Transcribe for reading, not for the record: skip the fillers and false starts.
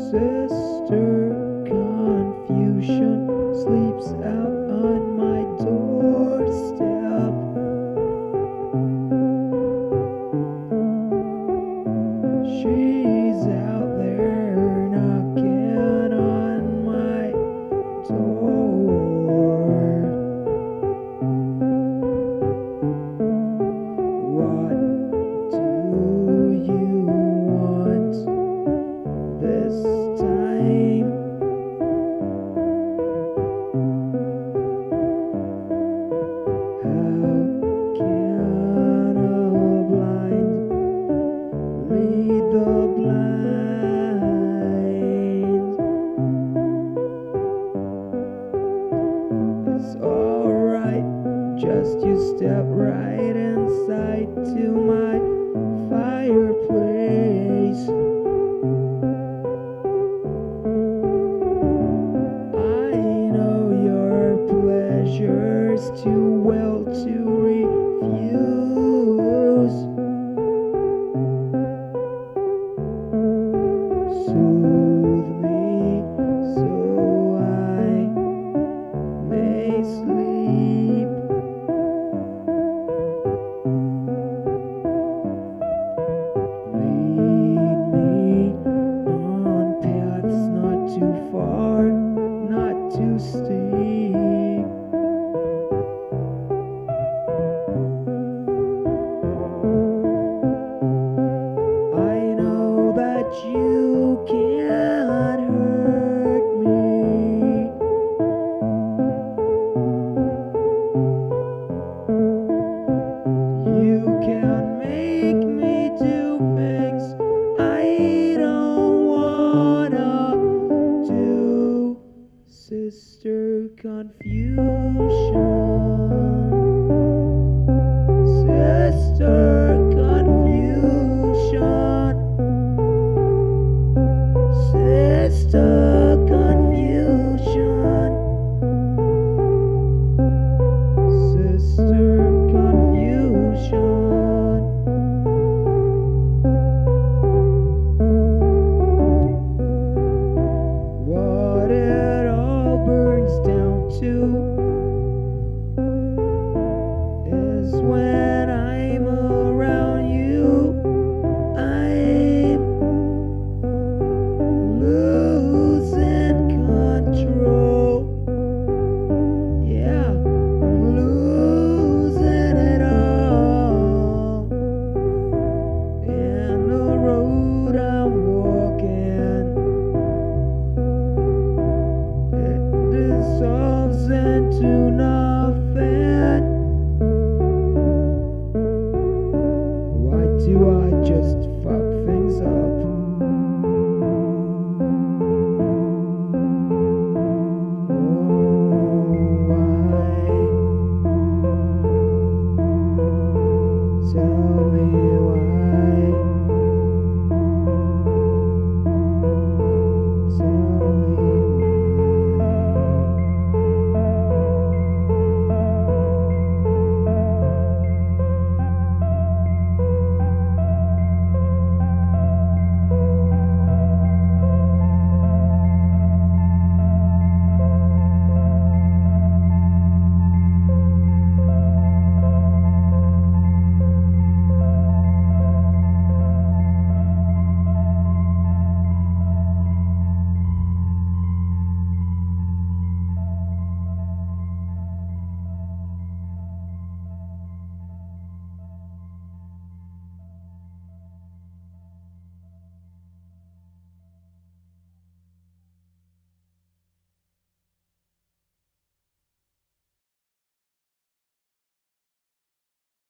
Sister Confusion sleeps out on my doorstep. She's out there knocking on my door. What do you want this time? How can a blind lead the blind? It's alright, just you step right inside to my fireplace. I know your pleasure's too well to refuse. Soothe me so I may sleep. Lead me on paths not too far, not too steep. I know that you can't hurt me. You can make me do things I don't wanna do. Sister Confusion. Sister Confusion. Sister Confusion. Sister Confusion. What it all burns down to is when I'm around you, I'm losing control. Yeah, I'm losing it all. And the road I'm walking, it dissolves into